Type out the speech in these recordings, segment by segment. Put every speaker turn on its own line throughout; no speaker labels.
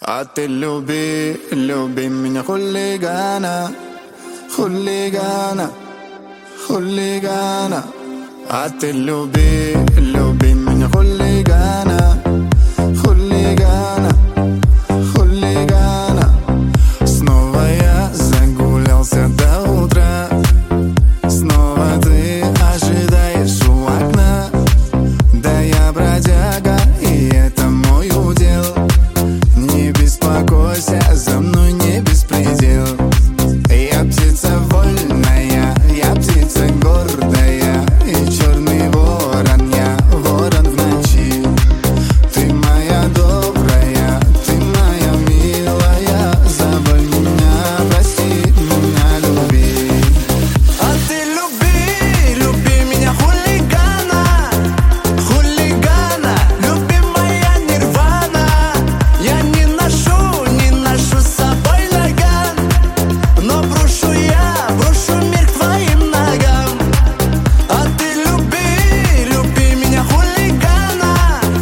А ты люби, люби меня, хулигана, хулигана, хулигана. А ты люби, люби меня, хулигана, хулигана, хулигана. Снова я загулялся до утра, снова ты ожидаешь у окна. Да я бродяга, и это мой удел. Не беспокойся, за мной не беспредел. Я птица вольная, я птица гордая, и черный ворон, я ворон в ночи. Ты моя добрая, ты моя милая, заболь меня, прости, меня люби.
А ты люби, люби меня, хулигана, хулигана, люби моя нирвана. Я не ношу с собой наган, но брошу мир к твоим ногам. А ты люби, люби меня, хулигана,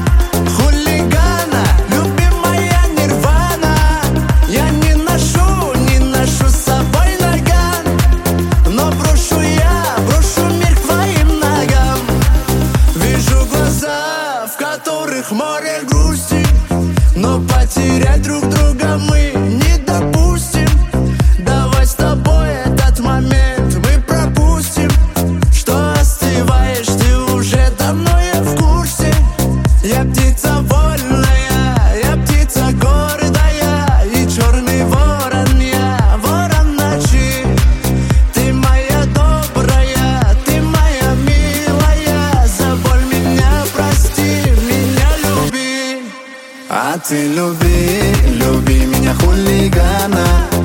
хулигана, люби моя нирвана. Я не ношу с собой наган, но брошу мир к твоим ногам. Вижу глаза, в которых море грусти, но потерять друг друга мы не допустим. Давай с тобой этот момент мы пропустим. Что остываешь, ты уже давно, я в курсе. Я птица вольная, я птица гордая, и черный ворон, я ворон ночи. Ты моя добрая, ты моя милая, заболь меня, прости, меня люби.
А ты люби, люби меня, хулигана,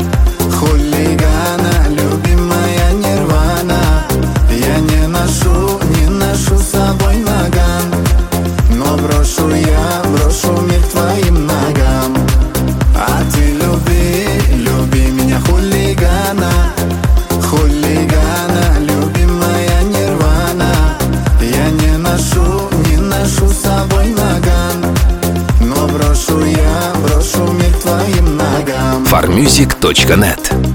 хулигана, люби моя нирвана. Я не ношу с собой наган, но брошу мир к твоим ногам. А ты люби, люби меня, хулигана, хулигана, люби моя нирвана. Я не ношу с собой наган, но брошу мир к твоим ногам.
farmusic.net